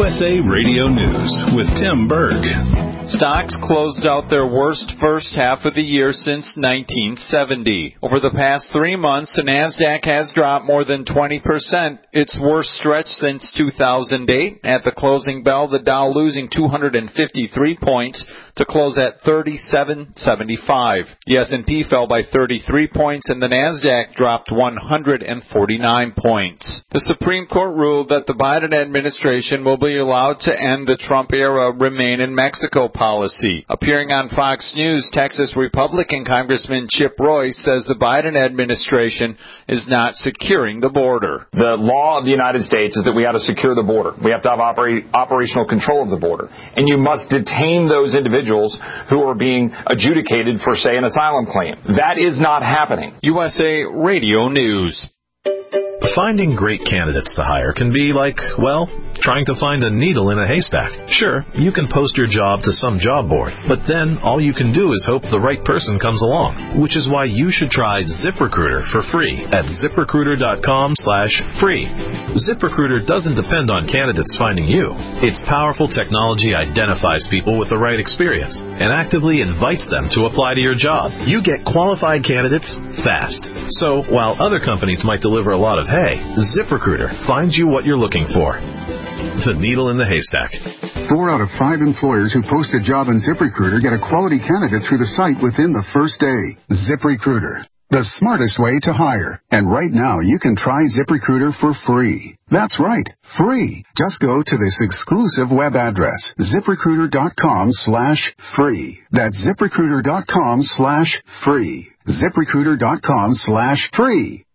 USA Radio News with Tim Berg. Stocks closed out their worst first half of the year since 1970. Over the past 3 months, the NASDAQ has dropped more than 20%, its worst stretch since 2008. At the closing bell, the Dow losing 253 points to close at 3775. The S&P fell by 33 points and the NASDAQ dropped 149 points. The Supreme Court ruled that the Biden administration will be allowed to end the Trump-era Remain in Mexico policy. Appearing on Fox News, Texas Republican Congressman Chip Roy says the Biden administration is not securing the border. The law of the United States is that we have to secure the border. We have to have operational control of the border. And you must detain those individuals who are being adjudicated for, say, an asylum claim. That is not happening. USA Radio News. Finding great candidates to hire can be like, well, trying to find a needle in a haystack. Sure, you can post your job to some job board, but then all you can do is hope the right person comes along, which is why you should try ZipRecruiter for free at ZipRecruiter.com/free. ZipRecruiter doesn't depend on candidates finding you. Its powerful technology identifies people with the right experience and actively invites them to apply to your job. You get qualified candidates fast. So while other companies might deliver a lot of hay, ZipRecruiter finds you what you're looking for. The needle in the haystack. 4 out of 5 employers who post a job on ZipRecruiter get a quality candidate through the site within the first day. ZipRecruiter, the smartest way to hire. And right now, you can try ZipRecruiter for free. That's right, free. Just go to this exclusive web address, ZipRecruiter.com/free. That's ZipRecruiter.com/free. ZipRecruiter.com/free.